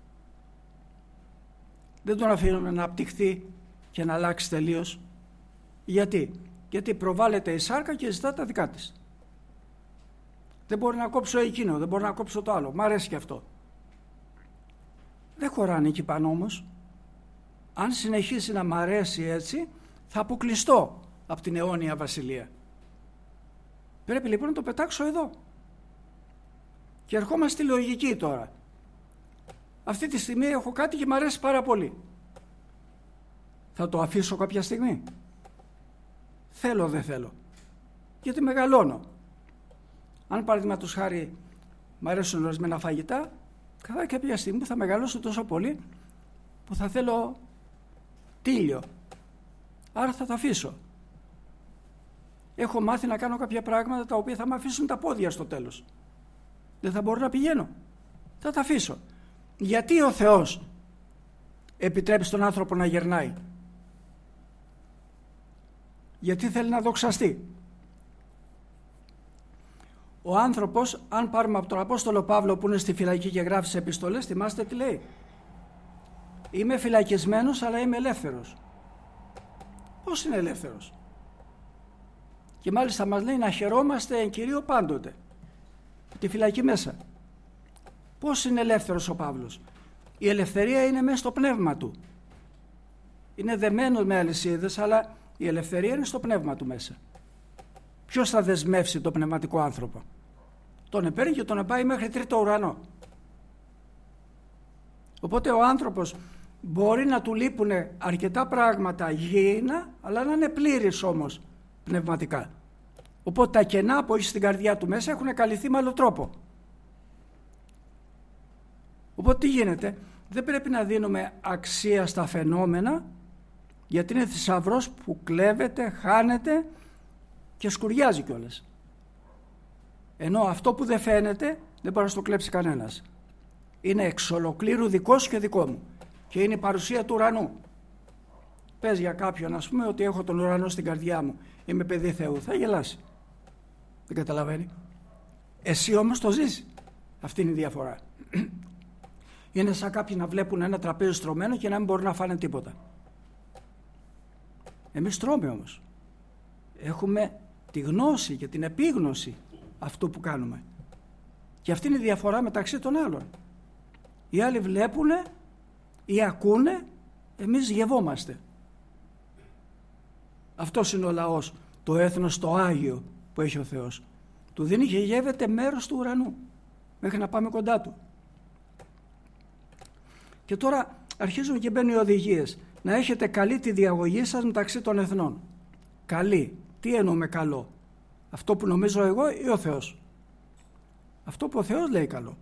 Δεν τον αφήνουμε να απτυχθεί και να αλλάξει τελείως. Γιατί? Γιατί προβάλλεται η σάρκα και ζητά τα δικά της. Δεν μπορεί να κόψω εκείνο, δεν μπορεί να κόψω το άλλο. Μ' αρέσει και αυτό. Δεν χωράνε εκεί πάνω όμως. Αν συνεχίσει να μ' αρέσει έτσι, θα αποκλειστώ από την αιώνια βασιλεία. Πρέπει λοιπόν να το πετάξω εδώ. Και ερχόμαστε στη λογική τώρα. Αυτή τη στιγμή έχω κάτι και μ' αρέσει πάρα πολύ. Θα το αφήσω κάποια στιγμή? Θέλω, δεν θέλω. Γιατί μεγαλώνω. Αν παραδείγματος χάρη μ' αρέσουν ορισμένα φαγητά, κατά κάποια στιγμή θα μεγαλώσω τόσο πολύ που θα θέλω τίλιο. Άρα θα τα αφήσω. Έχω μάθει να κάνω κάποια πράγματα τα οποία θα με αφήσουν τα πόδια στο τέλος. Δεν θα μπορώ να πηγαίνω. Θα τα αφήσω. Γιατί ο Θεός επιτρέπει στον άνθρωπο να γερνάει? Γιατί θέλει να δοξαστεί. Ο άνθρωπος, αν πάρουμε από τον Απόστολο Παύλο που είναι στη φυλακή και γράφει σε επιστολές, θυμάστε τι λέει? Είμαι φυλακισμένος αλλά είμαι ελεύθερος. Πώς είναι ελεύθερος? Και μάλιστα μας λέει να χαιρόμαστε εν Κυρίω πάντοτε. Τη φυλακή μέσα. Πώς είναι ελεύθερος ο Παύλος? Η ελευθερία είναι μέσα στο πνεύμα του. Είναι δεμένος με αλυσίδες, αλλά η ελευθερία είναι στο πνεύμα του μέσα. Ποιος θα δεσμεύσει το πνευματικό άνθρωπο? Τον επέρνει και τον πάει μέχρι τρίτο ουρανό. Οπότε ο άνθρωπος μπορεί να του λείπουν αρκετά πράγματα γήινα, αλλά να είναι πλήρης όμως πνευματικά. Οπότε τα κενά που έχει στην καρδιά του μέσα έχουν καλυφθεί με άλλο τρόπο. Οπότε τι γίνεται? Δεν πρέπει να δίνουμε αξία στα φαινόμενα, γιατί είναι θησαυρός που κλέβεται, χάνεται και σκουριάζει κιόλας. Ενώ αυτό που δεν φαίνεται δεν μπορεί να το κλέψει κανένας. Είναι εξ ολοκλήρου δικός και δικό μου και είναι η παρουσία του ουρανού. Πες για κάποιον, ας πούμε, ότι έχω τον ουρανό στην καρδιά μου, είμαι παιδί Θεού, θα γελάσει. Δεν καταλαβαίνει. Εσύ όμως το ζεις. Αυτή είναι η διαφορά. Είναι σαν κάποιοι να βλέπουν ένα τραπέζι στρωμένο και να μην μπορούν να φάνε τίποτα. Εμείς τρώμε όμως. Έχουμε τη γνώση και την επίγνωση αυτού που κάνουμε. Και αυτή είναι η διαφορά μεταξύ των άλλων. Οι άλλοι βλέπουνε ή ακούνε, εμείς γευόμαστε. Αυτός είναι ο λαός, το έθνος το Άγιο που έχει ο Θεός. Του δίνει και γεύεται μέρος του ουρανού μέχρι να πάμε κοντά του. Και τώρα αρχίζουν και μπαίνουν οι οδηγίες. Να έχετε καλή τη διαγωγή σας μεταξύ των εθνών. Καλή. Τι εννοούμε καλό? Αυτό που νομίζω εγώ ή ο Θεός? Αυτό που ο Θεός λέει καλό.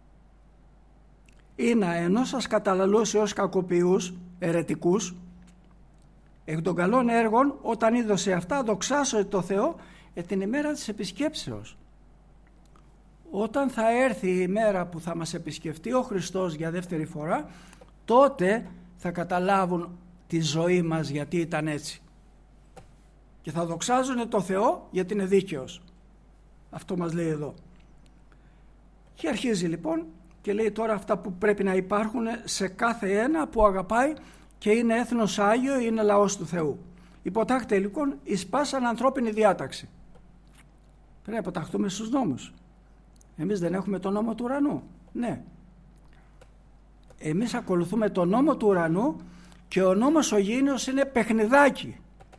Ή να ενώ σας καταλαλούσε ως κακοποιούς, αιρετικούς, εκ των καλών έργων, όταν είδωσε αυτά, δοξάσω το Θεό ε, την ημέρα της επισκέψεως. Όταν θα έρθει η ημέρα που θα μας επισκεφτεί ο Χριστός για δεύτερη φορά, τότε θα καταλάβουν τη ζωή μας γιατί ήταν έτσι. Και θα δοξάζουν το Θεό γιατί είναι δίκαιος. Αυτό μας λέει εδώ. Και αρχίζει λοιπόν και λέει τώρα αυτά που πρέπει να υπάρχουν σε κάθε ένα που αγαπάει και είναι έθνος Άγιο, είναι λαός του Θεού. Υποτάχτε λοιπόν εις πάσαν ανθρώπινη διάταξη. Πρέπει να υποταχτούμε στους νόμους. Εμείς δεν έχουμε τον νόμο του ουρανού. Ναι. Εμείς ακολουθούμε τον νόμο του ουρανού και ο νόμος ο γήινος είναι παιχνιδάκι.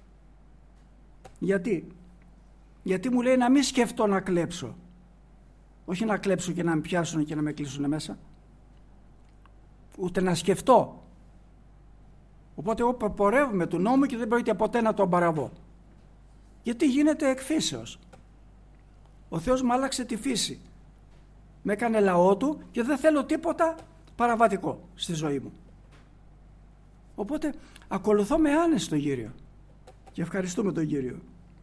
Γιατί? Γιατί μου λέει να μην σκεφτώ να κλέψω. Όχι να κλέψω και να με πιάσουν και να με κλείσουν μέσα. Ούτε να σκεφτώ. Οπότε εγώ πορεύομαι του νόμου και δεν πρόκειται ποτέ να τον παραβώ. Γιατί γίνεται εκφύσεως. Ο Θεός μου άλλαξε τη φύση. Με έκανε λαό του και δεν θέλω τίποτα παραβατικό στη ζωή μου. Οπότε ακολουθώ με άνεση τον Κύριο και ευχαριστούμε τον Κύριο.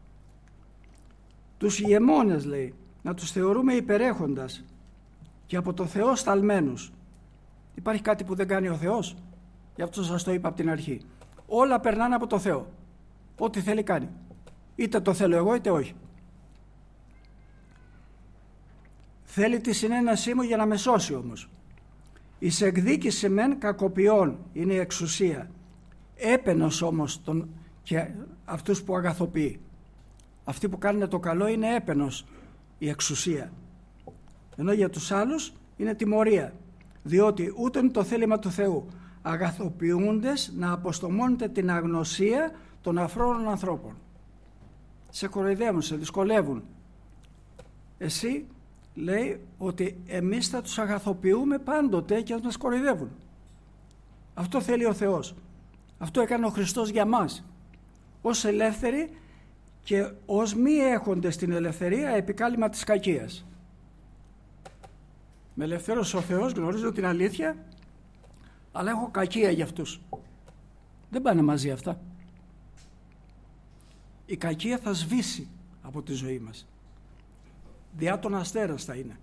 Τους ηγεμόνες λέει να τους θεωρούμε υπερέχοντας και από το Θεό σταλμένους. Υπάρχει κάτι που δεν κάνει ο Θεός? Γι' αυτό σας το είπα από την αρχή. Όλα περνάνε από το Θεό. Ό,τι θέλει κάνει. Είτε το θέλω εγώ είτε όχι. Θέλει τη συνένεσή μου για να με σώσει όμως. Εις εκδίκηση μεν κακοποιών είναι η εξουσία. Έπαινος όμως τον, και αυτούς που αγαθοποιεί. Αυτοί που κάνουν το καλό είναι έπαινος η εξουσία. Ενώ για τους άλλους είναι τιμωρία. Διότι ούτε είναι το θέλημα του Θεού αγαθοποιούντες να αποστομώνετε την αγνωσία των αφρόνων ανθρώπων. Σε κοροϊδεύουν, σε δυσκολεύουν. Εσύ λέει ότι εμείς θα τους αγαθοποιούμε πάντοτε και θα μας κοροϊδεύουν. Αυτό θέλει ο Θεός. Αυτό έκανε ο Χριστός για μας. Ως ελεύθεροι και ως μη έχοντες την ελευθερία επικάλυμα της κακίας. Με ελευθέρωσε ο Θεός, γνωρίζω την αλήθεια, αλλά έχω κακία για αυτούς. Δεν πάνε μαζί αυτά. Η κακία θα σβήσει από τη ζωή μας. Διά των αστέρας θα είναι.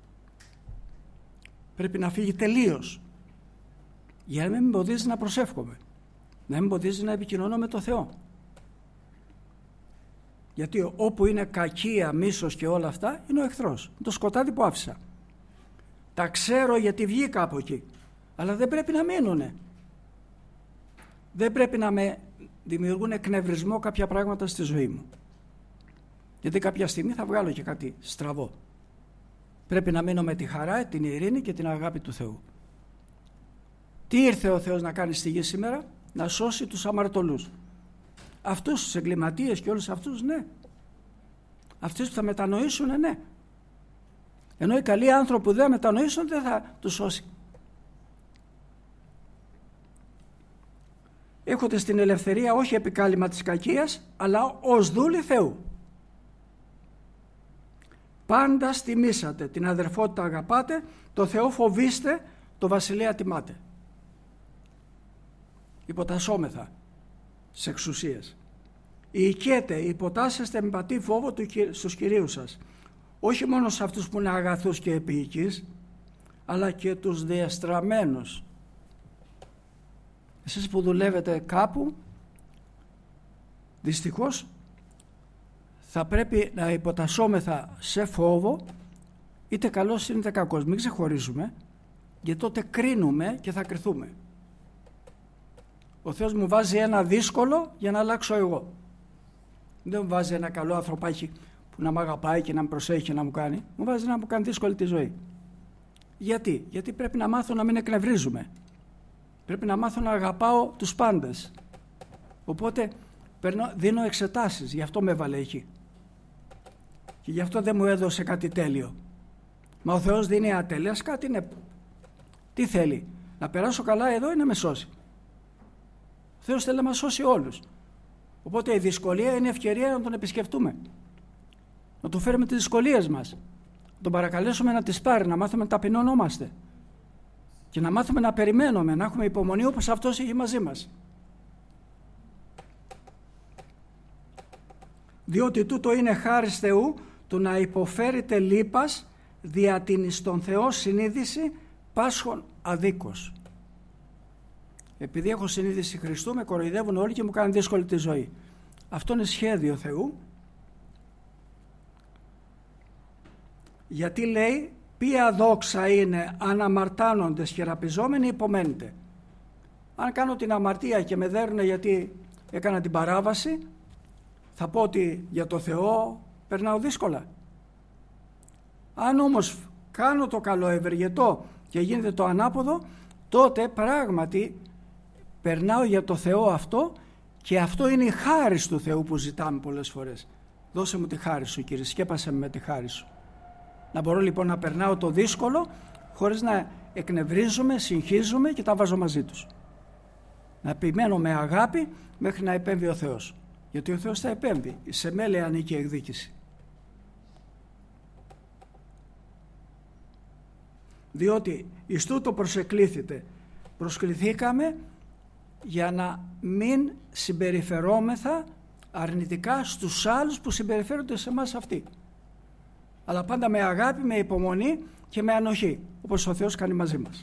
Πρέπει να φύγει τελείως. Για να μην με εμποδίζει να προσεύχομαι. Να μην εμποδίζει να επικοινωνώ με το Θεό. Γιατί όπου είναι κακία, μίσος και όλα αυτά είναι ο εχθρός. Είναι το σκοτάδι που άφησα. Τα ξέρω γιατί βγήκα από εκεί. Αλλά δεν πρέπει να μείνουνε. Δεν πρέπει να με δημιουργούν εκνευρισμό κάποια πράγματα στη ζωή μου. Γιατί κάποια στιγμή θα βγάλω και κάτι στραβό. Πρέπει να μείνω με τη χαρά, την ειρήνη και την αγάπη του Θεού. Τι ήρθε ο Θεός να κάνει στη γη σήμερα? Να σώσει τους αμαρτωλούς. Αυτούς τους εγκληματίες και όλους αυτούς, ναι. Αυτούς που θα μετανοήσουν, ναι. Ενώ οι καλοί άνθρωποι που δεν μετανοήσουν δεν θα τους σώσει. Έχονται στην ελευθερία όχι επικάλυμα της κακίας, αλλά ως δούλοι Θεού. Πάντα στιμήσατε, την αδερφότητα αγαπάτε, το Θεό φοβήστε, το βασιλέα τιμάτε. Υποτασσόμεθα σε εξουσίες. Οικέτε, υποτάσσεστε με πατή φόβο στους κυρίους σας. Όχι μόνο σε αυτούς που είναι αγαθούς και επίοικείς, αλλά και τους διεστραμμένους. Εσείς που δουλεύετε κάπου, δυστυχώς θα πρέπει να υποτασσόμεθα σε φόβο, είτε καλός είτε κακός. Μην ξεχωρίζουμε, γιατί τότε κρίνουμε και θα κριθούμε. Ο Θεός μου βάζει ένα δύσκολο για να αλλάξω εγώ. Δεν μου βάζει ένα καλό ανθρωπάκι που να μ' αγαπάει και να με προσέχει και να μου κάνει. Μου βάζει να μου κάνει δύσκολη τη ζωή. Γιατί? Γιατί πρέπει να μάθω να μην εκνευρίζουμε. Πρέπει να μάθω να αγαπάω τους πάντες. Οπότε περνώ, δίνω εξετάσεις, γι' αυτό με έβαλε εκεί. Και γι' αυτό δεν μου έδωσε κάτι τέλειο. Μα ο Θεός δίνει ατέλειας κάτι, είναι. Τι θέλει? Να περάσω καλά εδώ ή να με σώσει? Ο Θεός θέλει να μας σώσει όλους. Οπότε η δυσκολία είναι ευκαιρία να τον επισκεφτούμε. Να του φέρουμε τις δυσκολίες μας. Να τον παρακαλέσουμε να τις πάρει, να μάθουμε να ταπεινωνόμαστε. Και να μάθουμε να περιμένουμε, να έχουμε υπομονή όπως αυτός έχει μαζί μας. Διότι τούτο είναι χάρις Θεού, του να υποφέρετε λύπας δια την εις τον Θεό συνείδηση πάσχων αδίκως. Επειδή έχω συνείδηση Χριστού, με κοροϊδεύουν όλοι και μου κάνουν δύσκολη τη ζωή. Αυτό είναι σχέδιο Θεού. Γιατί λέει, ποια δόξα είναι αν αμαρτάνοντες και ραπιζόμενοι υπομένετε. Αν κάνω την αμαρτία και με δέρουνε γιατί έκανα την παράβαση, θα πω ότι για το Θεό περνάω δύσκολα. Αν όμως κάνω το καλό ευεργετώ και γίνεται το ανάποδο, τότε πράγματι περνάω για το Θεό αυτό, και αυτό είναι η χάρις του Θεού που ζητάμε πολλές φορές. Δώσε μου τη χάρη σου, Κύριε, σκέπασε με τη χάρη σου. Να μπορώ λοιπόν να περνάω το δύσκολο χωρίς να εκνευρίζομαι, συγχύζομαι και τα βάζω μαζί τους. Να επιμένω με αγάπη μέχρι να επέμβει ο Θεός. Γιατί ο Θεός θα επέμβει. Σε μέλη ανήκει η εκδίκηση. Διότι εις τούτο προσεκλήθητε. Προσκληθήκαμε για να μην συμπεριφερόμεθα αρνητικά στους άλλους που συμπεριφέρονται σε εμάς αυτοί. Αλλά πάντα με αγάπη, με υπομονή και με ανοχή, όπως ο Θεός κάνει μαζί μας.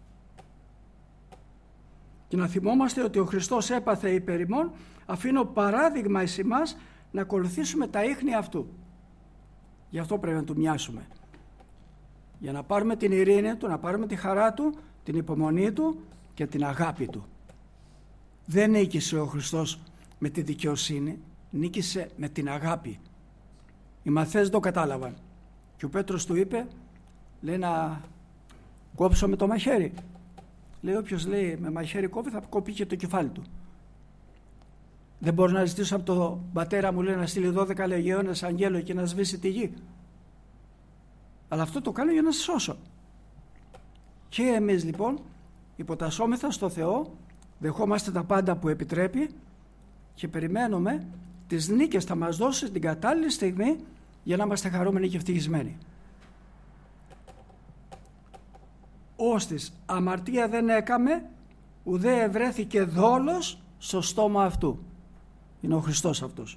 Και να θυμόμαστε ότι ο Χριστός έπαθε υπέρ ημών, αφήνω παράδειγμα εις εμάς να ακολουθήσουμε τα ίχνη αυτού. Γι' αυτό πρέπει να του μοιάσουμε. Για να πάρουμε την ειρήνη του, να πάρουμε τη χαρά του, την υπομονή του και την αγάπη του. Δεν νίκησε ο Χριστός με τη δικαιοσύνη, νίκησε με την αγάπη. Οι μαθές το κατάλαβαν και ο Πέτρος του είπε, λέει, να κόψω με το μαχαίρι. Λέει, όποιος λέει με μαχαίρι κόβει, θα κόψει και το κεφάλι του. Δεν μπορώ να ζητήσω από τον πατέρα μου, λέει, να στείλει δώδεκα λεγεώνες αγγέλου και να σβήσει τη γη. Αλλά αυτό το κάνω για να σας σώσω. Και εμείς λοιπόν υποτασσόμεθα στο Θεό, δεχόμαστε τα πάντα που επιτρέπει και περιμένουμε τις νίκες θα μας δώσει την κατάλληλη στιγμή για να είμαστε χαρούμενοι και ευτυχισμένοι. Όστις αμαρτία δεν έκαμε, ουδέ ευρέθηκε δόλος στο στόμα αυτού. Είναι ο Χριστός αυτός.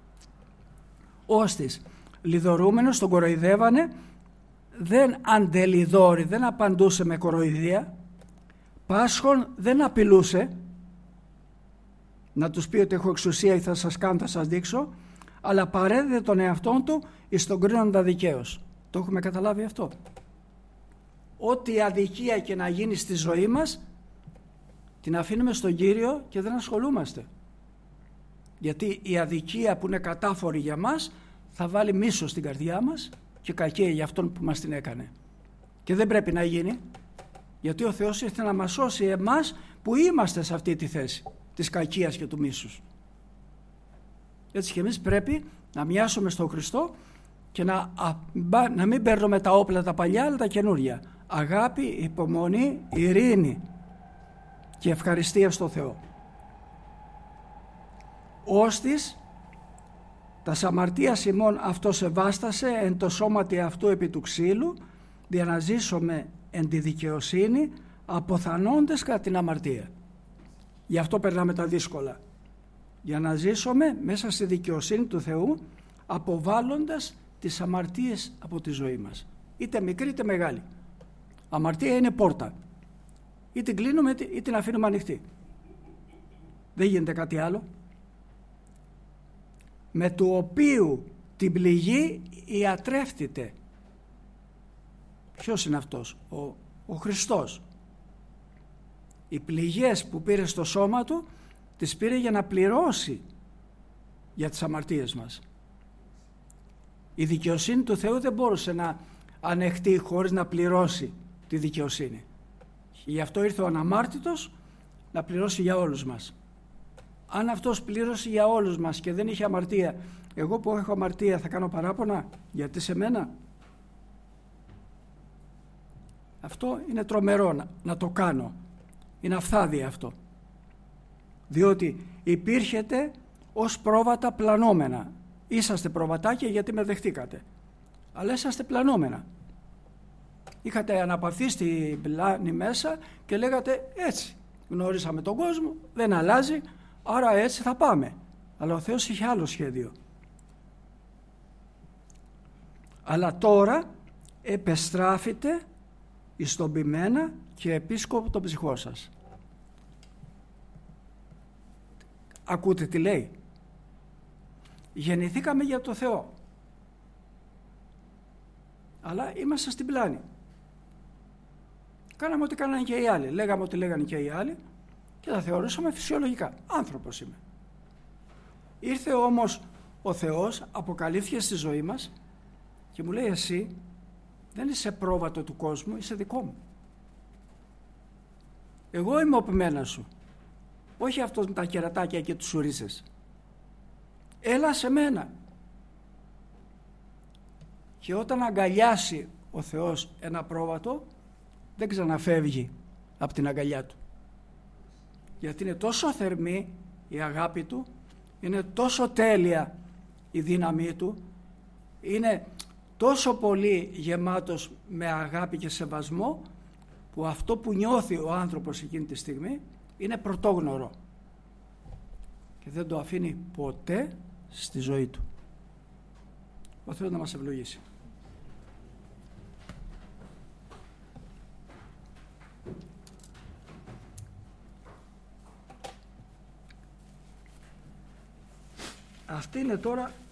Όστις λιδωρούμενος τον κοροϊδεύανε, δεν αντελιδόρει, δεν απαντούσε με κοροϊδία, πάσχων δεν απειλούσε να τους πει ότι έχω εξουσία ή θα σας κάνω, θα σας δείξω, αλλά παρέδιδε τον εαυτόν του εις τον κρίνοντα δικαίως. Το έχουμε καταλάβει αυτό. Ό,τι αδικία και να γίνει στη ζωή μας την αφήνουμε στον Κύριο και δεν ασχολούμαστε. Γιατί η αδικία που είναι κατάφορη για μας θα βάλει μίσος στην καρδιά μας και κακία για αυτόν που μας την έκανε. Και δεν πρέπει να γίνει, γιατί ο Θεός ήρθε να μας σώσει εμάς που είμαστε σε αυτή τη θέση της κακίας και του μίσους. Έτσι και εμείς πρέπει να μοιάσουμε στον Χριστό και να, να μην παίρνουμε τα όπλα τα παλιά αλλά τα καινούρια. Αγάπη, υπομονή, ειρήνη και ευχαριστία στο Θεό. Όστις τας αμαρτίας ημών αυτός ευάστασε εν το σώματι αυτού επί του ξύλου, δια να ζήσουμε εν τη δικαιοσύνη αποθανώντες κατά την αμαρτία. Γι' αυτό περνάμε τα δύσκολα. Για να ζήσουμε μέσα στη δικαιοσύνη του Θεού, αποβάλλοντας τις αμαρτίες από τη ζωή μας. Είτε μικρή είτε μεγάλη. Αμαρτία είναι πόρτα. Ή την κλείνουμε ή την αφήνουμε ανοιχτή. Δεν γίνεται κάτι άλλο. Με του οποίου την πληγή ιατρεύτητε. Ποιος είναι αυτός? Ο, ο Χριστός. Οι πληγές που πήρε στο σώμα του τις πήρε για να πληρώσει για τις αμαρτίες μας. Η δικαιοσύνη του Θεού δεν μπορούσε να ανεχτεί χωρίς να πληρώσει τη δικαιοσύνη. Γι' αυτό ήρθε ο αναμάρτητος να πληρώσει για όλους μας. Αν αυτός πλήρωσε για όλους μας και δεν είχε αμαρτία, εγώ που έχω αμαρτία θα κάνω παράπονα γιατί σε μένα? Αυτό είναι τρομερό να, να το κάνω. Είναι αφθάδια αυτό. Διότι υπήρχετε ως πρόβατα πλανόμενα. Είσαστε προβατάκια γιατί με δεχτήκατε. Αλλά είσαστε πλανόμενα. Είχατε αναπαυθεί στην πλάνη μέσα και λέγατε έτσι. Γνωρίσαμε τον κόσμο, δεν αλλάζει, άρα έτσι θα πάμε. Αλλά ο Θεός είχε άλλο σχέδιο. Αλλά τώρα επεστράφητε εις τον ποιμένα και επίσκοπο των ψυχών σας. Ακούτε τι λέει? Γεννηθήκαμε για το Θεό. Αλλά είμαστε στην πλάνη. Κάναμε ό,τι κάνανε και οι άλλοι. Λέγαμε ό,τι λέγανε και οι άλλοι και τα θεωρούσαμε φυσιολογικά. Άνθρωπος είμαι. Ήρθε όμως ο Θεός, αποκαλύφθηκε στη ζωή μας και μου λέει εσύ δεν είσαι πρόβατο του κόσμου, είσαι δικό μου. Εγώ είμαι ο ποιμένας σου. Όχι αυτός με τα κερατάκια και τους σουρίσες. Έλα σε μένα. Και όταν αγκαλιάσει ο Θεός ένα πρόβατο, δεν ξαναφεύγει από την αγκαλιά του. Γιατί είναι τόσο θερμή η αγάπη του, είναι τόσο τέλεια η δύναμή του, είναι τόσο πολύ γεμάτος με αγάπη και σεβασμό, που αυτό που νιώθει ο άνθρωπος εκείνη τη στιγμή είναι πρωτόγνωρο και δεν το αφήνει ποτέ στη ζωή του. Ο Θεός να μας ευλογήσει. Αυτή είναι τώρα